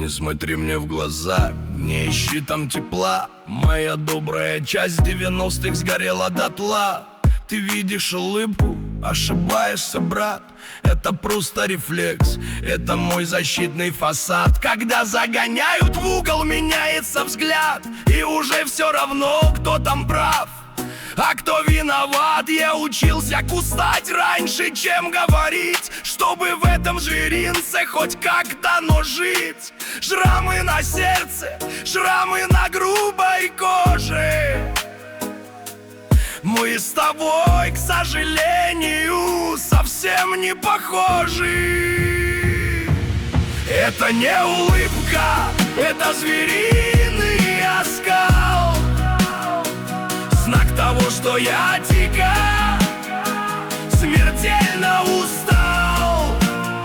Не смотри мне в глаза, не ищи там тепла. Моя добрая часть 90-х сгорела дотла. Ты видишь улыбку, ошибаешься, брат. Это просто рефлекс, это мой защитный фасад. Когда загоняют в угол, меняется взгляд, и уже все равно, кто там прав, а кто виноват. Я учился кустать раньше, чем говорить, чтобы в этом зверинце хоть как-то, но жить. Шрамы на сердце, шрамы на грубой коже. Мы с тобой, к сожалению, совсем не похожи. Это не улыбка, это звериный оскал, знак того, что я дико, смертельно устал.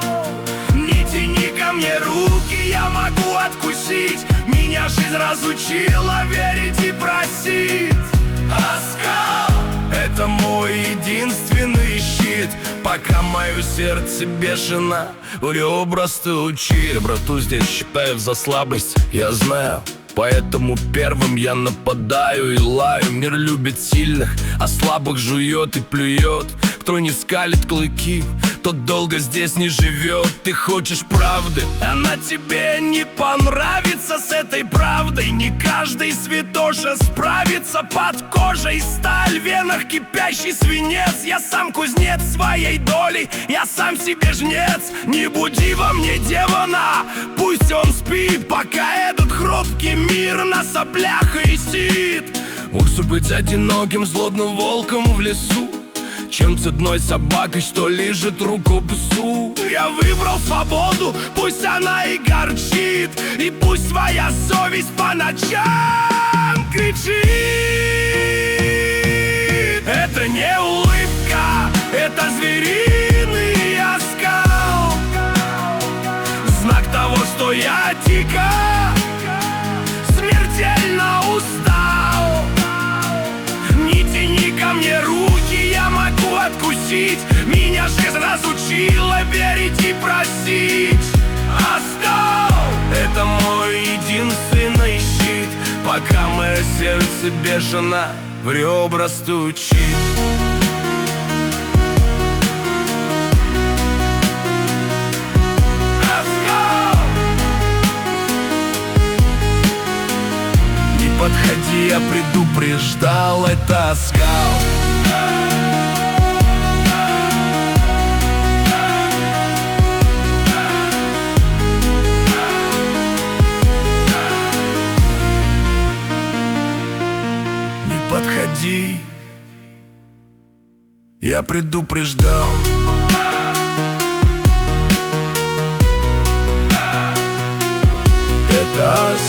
Не тяни ко мне руки, я могу откусить. Меня жизнь разучила верить и просить. Оскал — это мой единственный щит, пока мое сердце бешено в ребра стучит. Брату, здесь считают за слабость, я знаю, поэтому первым я нападаю и лаю. Мир любит сильных, а слабых жует и плюет. Кто не скалит клыки, тот долго здесь не живет. Ты хочешь правды, она тебе не понравится. С этой правдой не каждый святоша справится. Под кожей сталь, в венах кипящий свинец. Я сам кузнец своей доли, я сам себе жнец. Не буди во мне демона, пусть он спит, пока этот хрупкий мир на соплях висит. Лучше быть одиноким злобным волком в лесу, чем цепной собакой, что лижет руку псу. Я выбрал свободу, пусть она и горчит, и пусть твоя совесть по ночам кричит. Это не улыбка, это звериный оскал, знак того, что я дико, смертельно устал. Не тяни ко мне руки, я могу откусить. Меня жизнь разучила верить и просить. Оскал — это мой единственный щит, пока мое сердце бешено в ребра стучит. Подходи, я предупреждал, это оскал. Не подходи, я предупреждал. Это оскал.